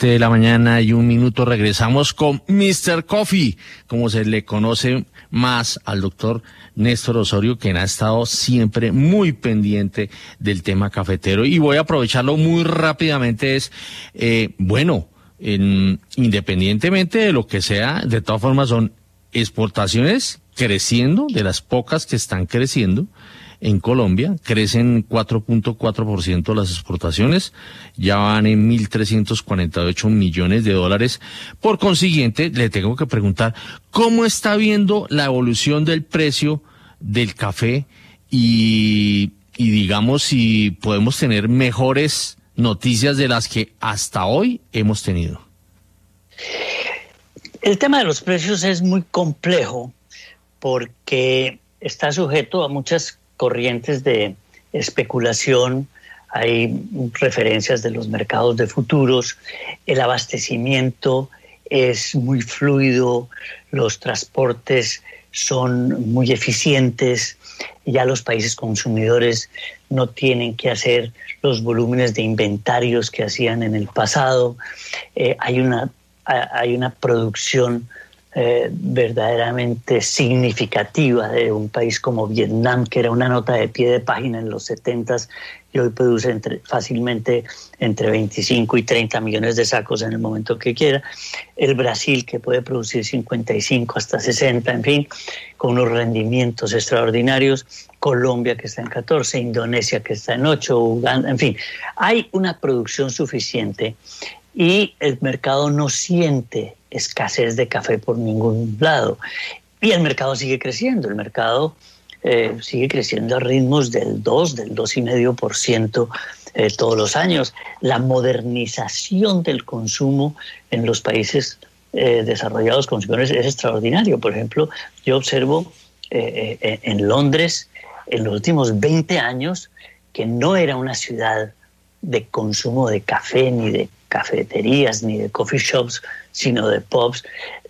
de la mañana y 1 minuto. Regresamos con Mr. Coffee, como se le conoce más al doctor Néstor Osorio, quien ha estado siempre muy pendiente del tema cafetero. Y voy a aprovecharlo muy rápidamente. Independientemente de lo que sea, de todas formas son exportaciones creciendo, de las pocas que están creciendo. En Colombia crecen 4.4% las exportaciones, ya van en 1.348 millones de dólares. Por consiguiente, le tengo que preguntar, ¿cómo está viendo la evolución del precio del café? Y digamos, si podemos tener mejores noticias de las que hasta hoy hemos tenido. El tema de los precios es muy complejo porque está sujeto a muchas corrientes de especulación, hay referencias de los mercados de futuros, el abastecimiento es muy fluido, los transportes son muy eficientes, ya los países consumidores no tienen que hacer los volúmenes de inventarios que hacían en el pasado, hay una producción verdaderamente significativa de un país como Vietnam, que era una nota de pie de página en los 70s y hoy produce fácilmente entre 25 y 30 millones de sacos en el momento que quiera. El Brasil, que puede producir 55 hasta 60, en fin, con unos rendimientos extraordinarios. Colombia, que está en 14, Indonesia, que está en 8, Uganda, en fin. Hay una producción suficiente y el mercado no siente escasez de café por ningún lado. Y el mercado sigue creciendo. El mercado sigue creciendo a ritmos del 2,5% todos los años. La modernización del consumo en los países desarrollados consumidores es extraordinario. Por ejemplo, yo observo en Londres en los últimos 20 años que no era una ciudad de consumo de café, ni de cafeterías, ni de coffee shops, sino de pubs,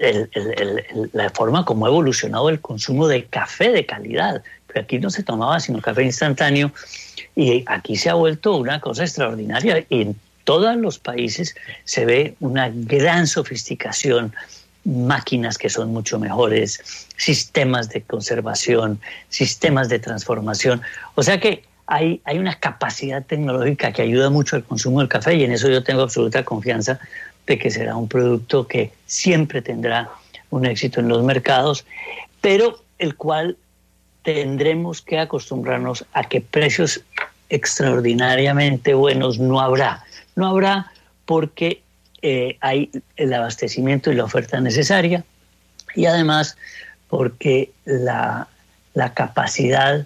la forma como ha evolucionado el consumo de café de calidad. Pero aquí no se tomaba sino café instantáneo y aquí se ha vuelto una cosa extraordinaria. Y en todos los países se ve una gran sofisticación, máquinas que son mucho mejores, sistemas de conservación, sistemas de transformación. O sea que hay una capacidad tecnológica que ayuda mucho al consumo del café y en eso yo tengo absoluta confianza de que será un producto que siempre tendrá un éxito en los mercados, pero el cual tendremos que acostumbrarnos a que precios extraordinariamente buenos no habrá. No habrá porque hay el abastecimiento y la oferta necesaria y además porque la capacidad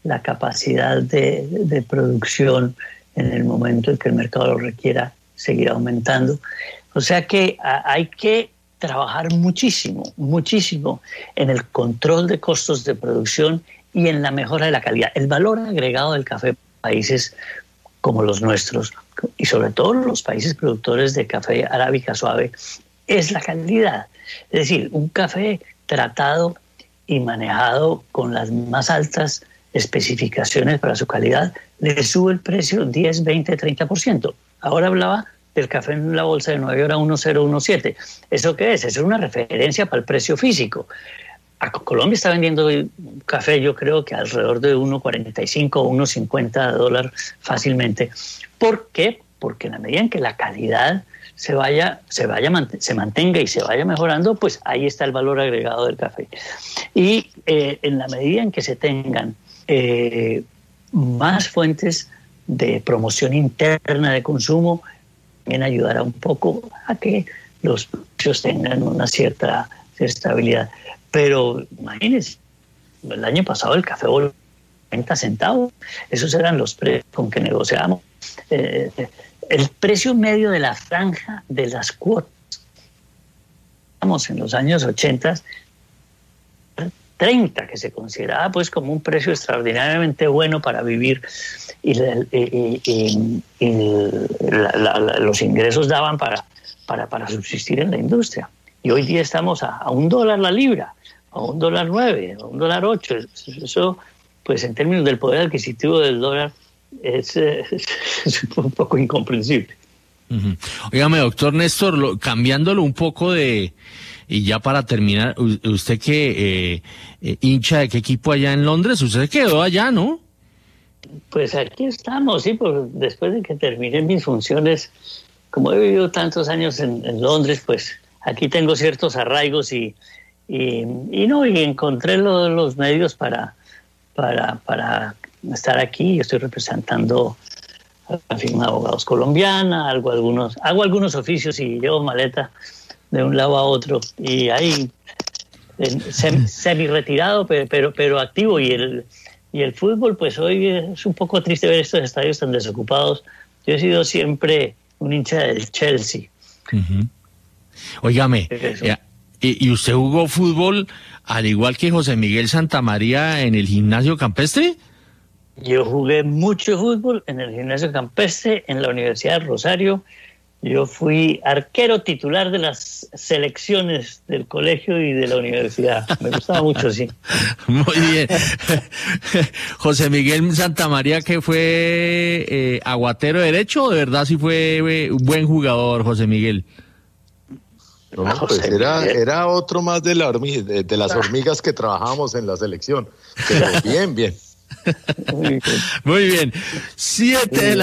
de producción en el momento en que el mercado lo requiera seguirá aumentando. O sea que hay que trabajar muchísimo en el control de costos de producción y en la mejora de la calidad. El valor agregado del café en países como los nuestros y sobre todo los países productores de café arábica suave es la calidad. Es decir, un café tratado y manejado con las más altas especificaciones para su calidad, le sube el precio 10, 20, 30%. Ahora hablaba del café en la bolsa de Nueva York a 1,017. ¿Eso qué es? Eso es una referencia para el precio físico. Colombia está vendiendo café, yo creo que alrededor de 1,45 o 1,50 dólares fácilmente. ¿Por qué? Porque en la medida en que la calidad se mantenga y se vaya mejorando, pues ahí está el valor agregado del café. Y en la medida en que se tengan más fuentes de promoción interna de consumo, también ayudará un poco a que los precios tengan una cierta estabilidad. Pero imagínense, el año pasado el café volvió a 30 centavos, esos eran los precios con que negociamos. El precio medio de la franja de las cuotas, en los años 80, 30, que se consideraba pues como un precio extraordinariamente bueno para vivir y los ingresos daban para subsistir en la industria. Y hoy día estamos a $1 la libra, a $1.09, a $1.08. Eso, pues en términos del poder adquisitivo del dólar, es un poco incomprensible. Uh-huh. Óigame, doctor Néstor, cambiándolo un poco y ya para terminar, usted que hincha de qué equipo allá en Londres, usted quedó allá, ¿no? Pues aquí estamos, sí, después de que terminé mis funciones, como he vivido tantos años en Londres, pues aquí tengo ciertos arraigos y encontré los medios para estar aquí. Yo estoy representando a la firma de abogados colombiana, hago algunos oficios y llevo maleta de un lado a otro, y ahí semi retirado, pero activo. Y el fútbol, pues hoy es un poco triste ver estos estadios tan desocupados. Yo he sido siempre un hincha del Chelsea. Uh-huh. Óigame, ¿y usted jugó fútbol al igual que José Miguel Santamaría en el Gimnasio Campestre? Yo jugué mucho fútbol en el Gimnasio Campestre, en la Universidad de Rosario. Yo fui arquero titular de las selecciones del colegio y de la universidad. Me gustaba mucho, sí. Muy bien. José Miguel Santamaría, ¿que fue aguatero derecho o de verdad sí fue buen jugador, José Miguel? No, pues era otro más de las hormigas que trabajábamos en la selección. Pero bien. Muy bien. 7 de la